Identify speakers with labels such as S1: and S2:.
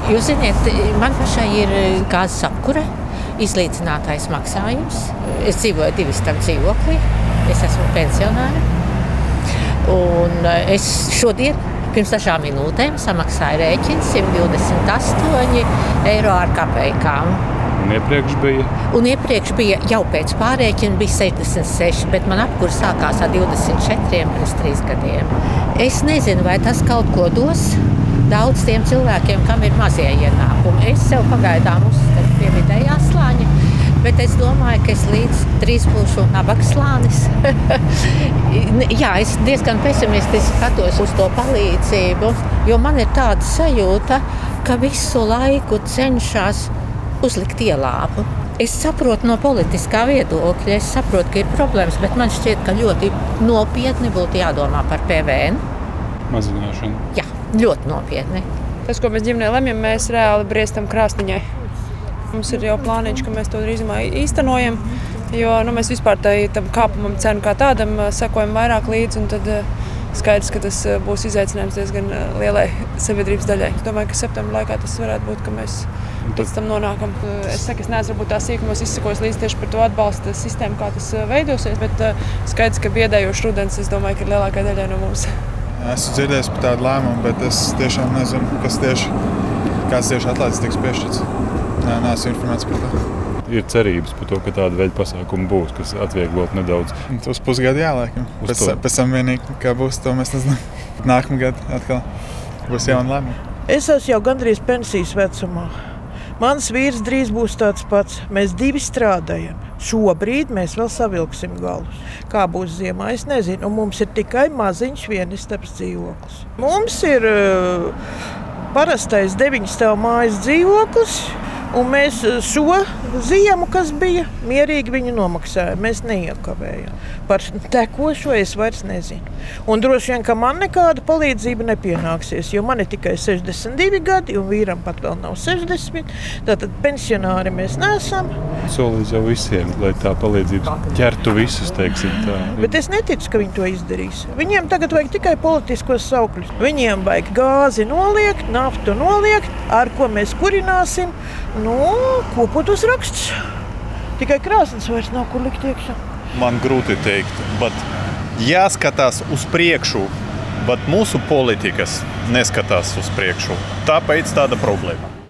S1: Jūs ziniet, man pašai ir gāzes apkure, izlīdzinātais maksājums. Es dzīvoju 2 stāvu dzīvoklī, es esmu pensionāra. Un es šodien, pirms dažām minūtēm, samaksāju rēķinu 128 eiro ar kapekām.
S2: Un iepriekš bija
S1: jau pēc pārrēķina bija 66, bet man apkura sākās ar 24 pirms 3 gadiem. Es nezinu, vai tas kaut ko dos daudz tiem cilvēkiem, kam ir mazie ienākumi. Es sev pagaidām uzskatu pie vidējā slāņa, bet es domāju, ka es līdz drīz būšu nabaga slānis. Jā, es diezgan pesimistiski skatos uz to palīdzību, jo man ir tāda sajūta, ka visu laiku cenšas uzlikt ielāpu. Es saprotu no politiskā viedokļa, es saprotu, ka ir problēmas, bet man šķiet, ka ļoti nopietni būtu jādomā par PVN.
S2: Mazināšanu.
S1: Jā, ļoti nopietni.
S3: Tas, ko mēs ģimenē lemjam, mēs reāli briestam krāsniņai. Mums ir jau plāniņš, ka mēs to drīzumā īstenojam, jo mēs vispār tam kāpumam cenu kā tādam sekojam vairāk līdzi, un tad skaidrs, ka tas būs izaicinājums diezgan lielai sabiedrības daļai. Es domāju, ka septembra laikā tas varētu būt, ka mēs pēc tam nonākam. Es saku, es neesmu varbūt tā sīkumos izsakojis līdz tieši par to atbalsta sistēmu, kā tas veidosies, bet skaidrs, ka biedējošs rudens, es domāju, ka ir lielākai daļai no mums.
S4: Esmu dzirdējis par tādu lēmumu, bet es tiešām nezinu, kāds tieši atlaides tiks piešķirts. Neesmu informēts par to.
S2: Ir cerības par to, ka tāda veida pasākumi būs, kas atvieglot nedaudz.
S4: Uz pusgadu jāliekam. Pēc tam vienīgi, kā būs, to mēs nezinām. Nākamgad atkal būs jauna lēmuma.
S5: Es esmu jau gandrīz pensijas vecumā. Mans vīrs drīz būs tāds pats. Mēs 2 strādājam. Šobrīd mēs vēl savilksim galus. Kā būs ziemā, es nezinu. Un mums ir tikai maziņš vienistabs dzīvoklis. Mums ir parastais 9 stāvu mājas dzīvoklis. Un mēs šo ziemu, kas bija, mierīgi viņu nomaksājām. Mēs neiekavējām. Par tekošo es vairs nezinu. Un droši vien, ka man nekāda palīdzība nepienāksies, jo man ir tikai 62 gadi, un vīram pat vēl nav 60. Tātad pensionāri mēs neesam.
S2: Solīs jau visiem, lai tā palīdzība ķertu visus, teiksim tā.
S5: Bet es neticu, ka viņi to izdarīs. Viņiem tagad vajag tikai politiskos saukļus. Viņiem vajag gāzi noliekt, naftu noliekt, ar ko mēs kurināsim. Kopotos raksts. Tikai krāsnes vairs nav, kur likt iekšā.
S6: Man grūti teikt, bet jāskatās uz priekšu, bet mūsu politikas neskatās uz priekšu. Tāpēc tāda problēma.